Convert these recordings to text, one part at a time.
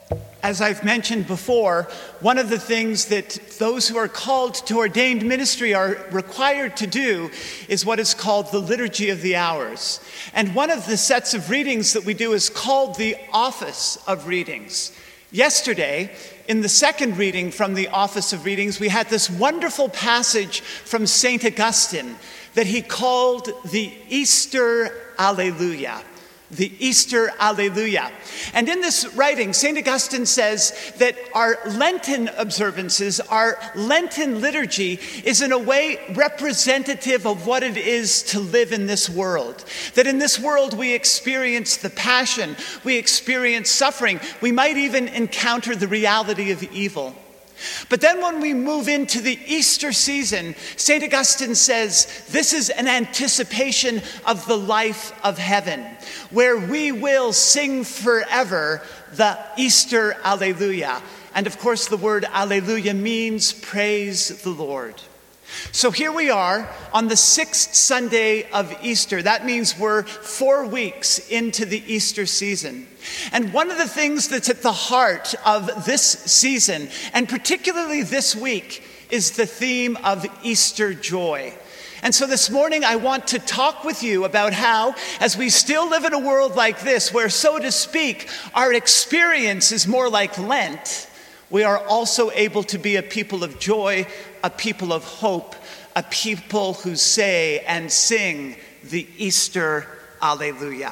As I've mentioned before, one of the things that those who are called to ordained ministry are required to do is what is called the Liturgy of the Hours. And one of the sets of readings that we do is called the Office of Readings. Yesterday, in the second reading from the Office of Readings, we had this wonderful passage from St. Augustine that he called the Easter Alleluia. The Easter Alleluia. And in this writing, St. Augustine says that our Lenten observances, our Lenten liturgy is in a way representative of what it is to live in this world. That in this world we experience the passion, we experience suffering, we might even encounter the reality of evil. But then when we move into the Easter season, St. Augustine says this is an anticipation of the life of heaven, where we will sing forever the Easter Alleluia. And of course, the word Alleluia means praise the Lord. So here we are on the 6th Sunday of Easter. That means we're 4 weeks into the Easter season. And one of the things that's at the heart of this season, and particularly this week, is the theme of Easter joy. And so this morning I want to talk with you about how, as we still live in a world like this, where, so to speak, our experience is more like Lent, we are also able to be a people of joy, a people of hope, a people who say and sing the Easter Alleluia.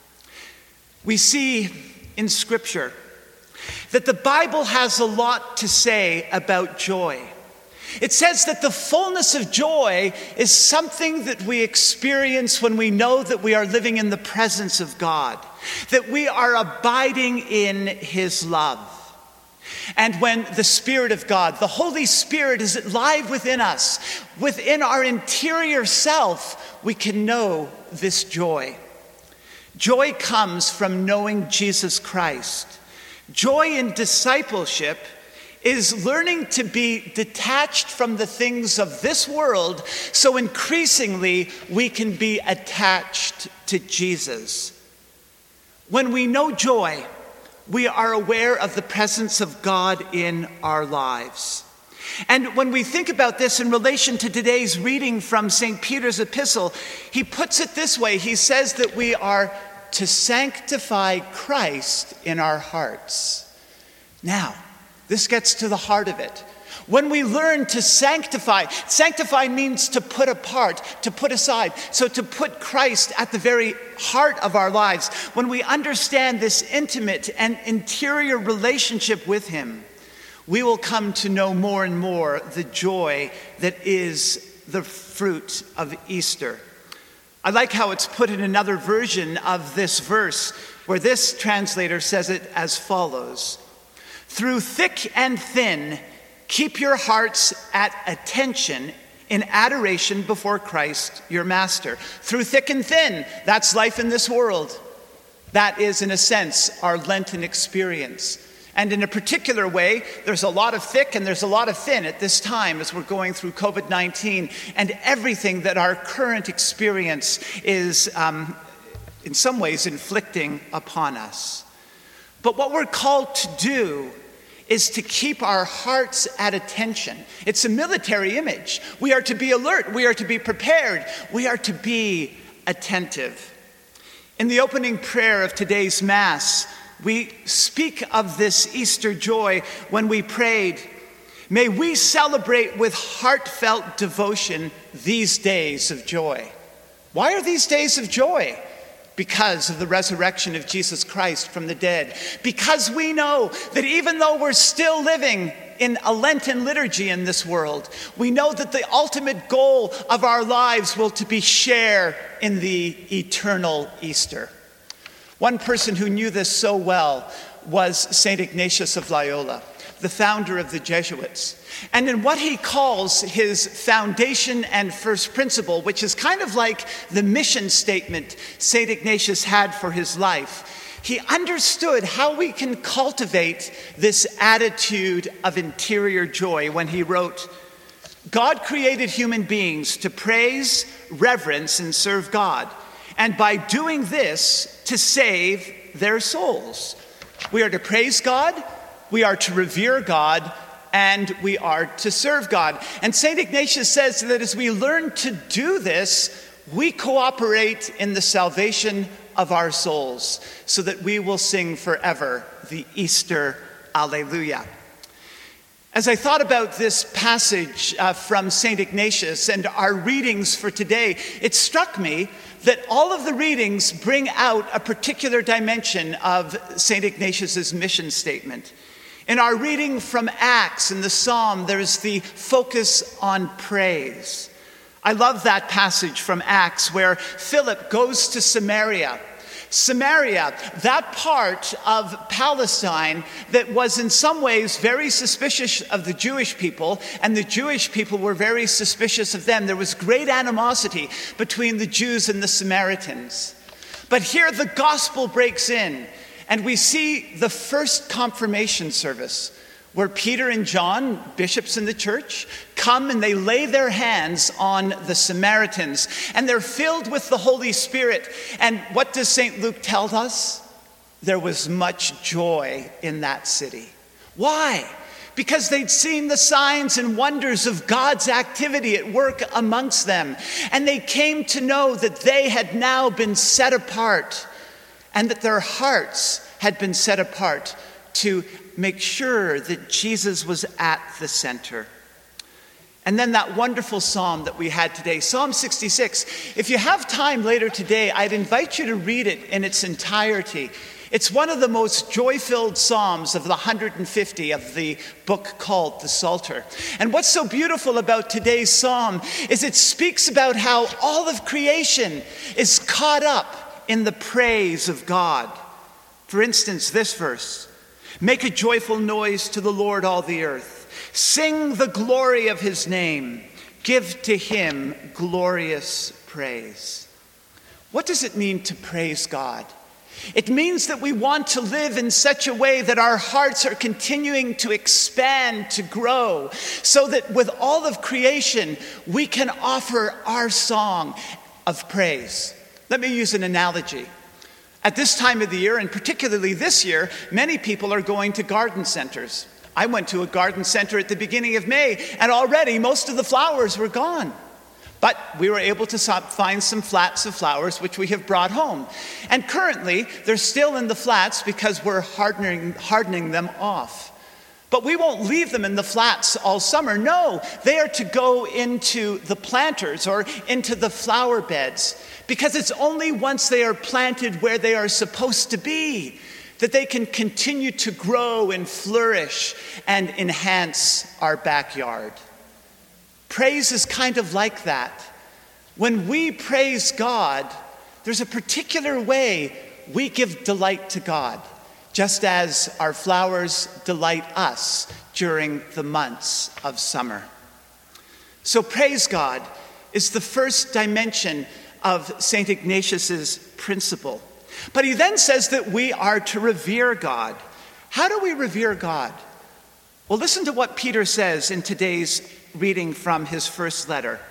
We see in Scripture that the Bible has a lot to say about joy. It says that the fullness of joy is something that we experience when we know that we are living in the presence of God, that we are abiding in His love. And when the Spirit of God, the Holy Spirit, is alive within us, within our interior self, we can know this joy. Joy comes from knowing Jesus Christ. Joy in discipleship is learning to be detached from the things of this world, so increasingly we can be attached to Jesus. When we know joy, we are aware of the presence of God in our lives. And when we think about this in relation to today's reading from St. Peter's epistle, he puts it this way. He says that we are to sanctify Christ in our hearts. Now, this gets to the heart of it. When we learn to sanctify means to put apart, to put aside. So to put Christ at the very heart of our lives, when we understand this intimate and interior relationship with Him, we will come to know more and more the joy that is the fruit of Easter. I like how it's put in another version of this verse, where this translator says it as follows: "Through thick and thin, keep your hearts at attention in adoration before Christ, your Master." Through thick and thin, that's life in this world. That is, in a sense, our Lenten experience. And in a particular way, there's a lot of thick and there's a lot of thin at this time as we're going through COVID-19 and everything that our current experience is, in some ways, inflicting upon us. But what we're called to do is to keep our hearts at attention. It's a military image. We are to be alert. We are to be prepared. We are to be attentive. In the opening prayer of today's Mass, we speak of this Easter joy when we prayed, "May we celebrate with heartfelt devotion these days of joy." Why are these days of joy? Because of the resurrection of Jesus Christ from the dead. Because we know that even though we're still living in a Lenten liturgy in this world, we know that the ultimate goal of our lives will to be share in the eternal Easter. One person who knew this so well was St. Ignatius of Loyola, the founder of the Jesuits. And in what he calls his foundation and first principle, which is kind of like the mission statement St. Ignatius had for his life, he understood how we can cultivate this attitude of interior joy when he wrote, "God created human beings to praise, reverence, and serve God, and by doing this, to save their souls. We are to praise God, we are to revere God, and we are to serve God. And St. Ignatius says that as we learn to do this, we cooperate in the salvation of our souls, so that we will sing forever the Easter Alleluia. As I thought about this passage from St. Ignatius and our readings for today, it struck me that all of the readings bring out a particular dimension of St. Ignatius's mission statement. In our reading from Acts in the Psalm, there is the focus on praise. I love that passage from Acts where Philip goes to Samaria. Samaria, that part of Palestine that was in some ways very suspicious of the Jewish people, and the Jewish people were very suspicious of them. There was great animosity between the Jews and the Samaritans. But here the gospel breaks in, and we see the first confirmation service, where Peter and John, bishops in the church, come and they lay their hands on the Samaritans, and they're filled with the Holy Spirit. And what does St. Luke tell us? There was much joy in that city. Why? Because they'd seen the signs and wonders of God's activity at work amongst them, and they came to know that they had now been set apart, and that their hearts had been set apart to make sure that Jesus was at the center. And then that wonderful psalm that we had today, Psalm 66. If you have time later today, I'd invite you to read it in its entirety. It's one of the most joy-filled psalms of the 150 of the book called the Psalter. And what's so beautiful about today's psalm is it speaks about how all of creation is caught up in the praise of God. For instance, this verse: "Make a joyful noise to the Lord, all the earth. Sing the glory of his name. Give to him glorious praise." What does it mean to praise God? It means that we want to live in such a way that our hearts are continuing to expand, to grow, so that with all of creation, we can offer our song of praise. Let me use an analogy. At this time of the year, and particularly this year, many people are going to garden centers. I went to a garden center at the beginning of May, and already most of the flowers were gone. But we were able to find some flats of flowers, which we have brought home. And currently, they're still in the flats because we're hardening them off. But we won't leave them in the flats all summer. No, they are to go into the planters or into the flower beds, because it's only once they are planted where they are supposed to be that they can continue to grow and flourish and enhance our backyard. Praise is kind of like that. When we praise God, there's a particular way we give delight to God, just as our flowers delight us during the months of summer. So praise God is the first dimension of St. Ignatius's principle. But he then says that we are to revere God. How do we revere God? Well, listen to what Peter says in today's reading from his first letter.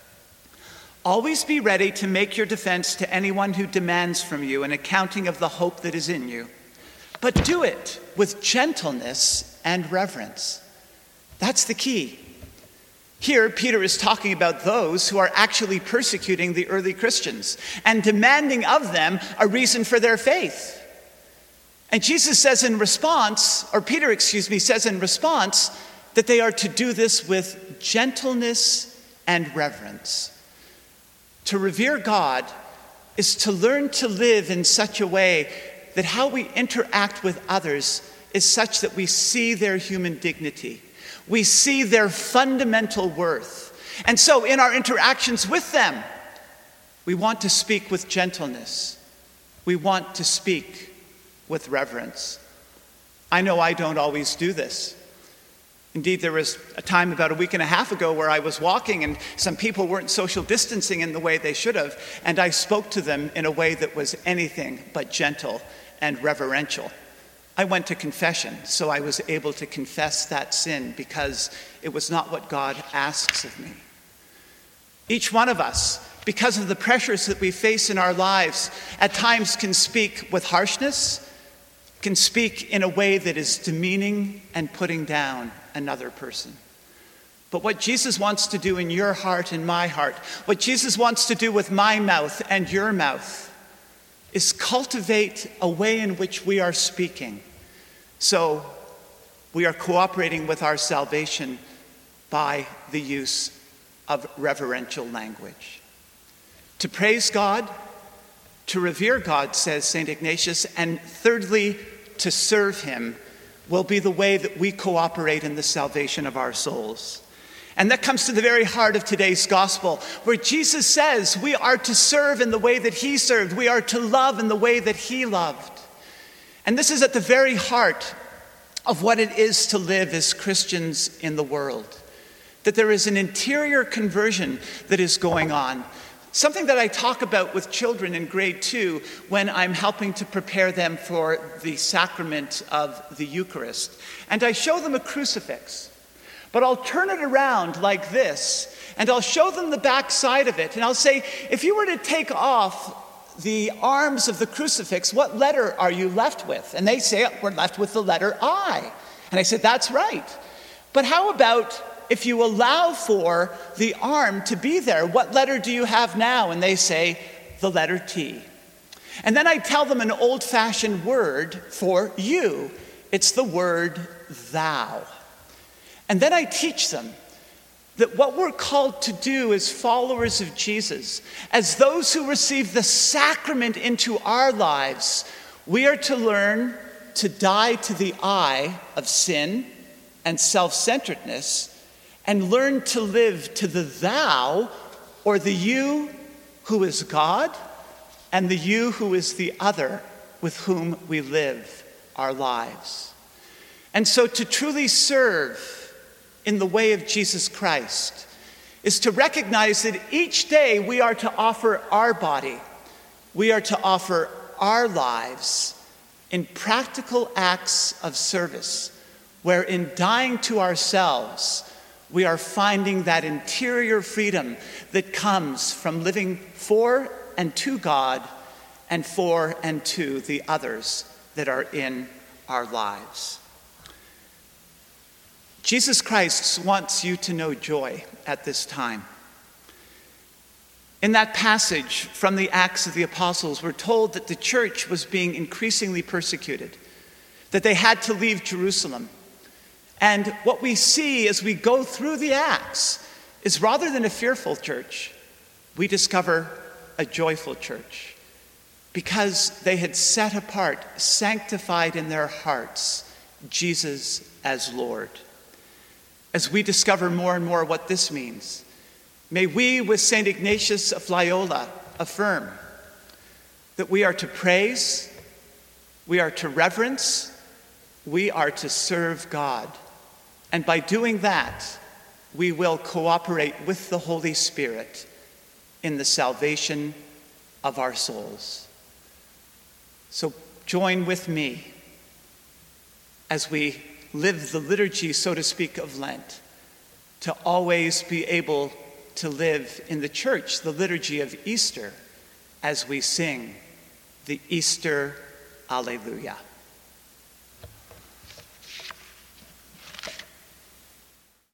"Always be ready to make your defense to anyone who demands from you an accounting of the hope that is in you, but do it with gentleness and reverence." That's the key. Here, Peter is talking about those who are actually persecuting the early Christians and demanding of them a reason for their faith. And Jesus says in response, or Peter, says in response, that they are to do this with gentleness and reverence. To revere God is to learn to live in such a way that how we interact with others is such that we see their human dignity. We see their fundamental worth. And so in our interactions with them, we want to speak with gentleness. We want to speak with reverence. I know I don't always do this. Indeed, there was a time about a week and a half ago where I was walking and some people weren't social distancing in the way they should have, and I spoke to them in a way that was anything but gentle and reverential. I went to confession, so I was able to confess that sin because it was not what God asks of me. Each one of us, because of the pressures that we face in our lives, at times can speak with harshness, can speak in a way that is demeaning and putting down another person. But what Jesus wants to do in your heart and my heart, what Jesus wants to do with my mouth and your mouth, is cultivate a way in which we are speaking. So we are cooperating with our salvation by the use of reverential language. To praise God, to revere God, says St. Ignatius, and thirdly, to serve him will be the way that we cooperate in the salvation of our souls. And that comes to the very heart of today's gospel, where Jesus says we are to serve in the way that he served. We are to love in the way that he loved. And this is at the very heart of what it is to live as Christians in the world. That there is an interior conversion that is going on. Something that I talk about with children in grade 2 when I'm helping to prepare them for the sacrament of the Eucharist. And I show them a crucifix. But I'll turn it around like this, and I'll show them the back side of it. And I'll say, if you were to take off the arms of the crucifix, what letter are you left with? And they say, we're left with the letter I. And I said, that's right. But how about if you allow for the arm to be there, what letter do you have now? And they say, the letter T. And then I tell them an old-fashioned word for you. It's the word thou. And then I teach them that what we're called to do as followers of Jesus, as those who receive the sacrament into our lives, we are to learn to die to the I of sin and self-centeredness and learn to live to the thou, or the you who is God, and the you who is the other with whom we live our lives. And so to truly serve in the way of Jesus Christ is to recognize that each day we are to offer our body, we are to offer our lives in practical acts of service, where in dying to ourselves, we are finding that interior freedom that comes from living for and to God and for and to the others that are in our lives. Jesus Christ wants you to know joy at this time. In that passage from the Acts of the Apostles, we're told that the church was being increasingly persecuted, that they had to leave Jerusalem. And what we see as we go through the Acts is, rather than a fearful church, we discover a joyful church, because they had set apart, sanctified in their hearts, Jesus as Lord. As we discover more and more what this means, may we, with St. Ignatius of Loyola, affirm that we are to praise, we are to reverence, we are to serve God. And by doing that, we will cooperate with the Holy Spirit in the salvation of our souls. So join with me as we live the liturgy, so to speak, of Lent, to always be able to live in the church the liturgy of Easter as we sing the Easter Alleluia.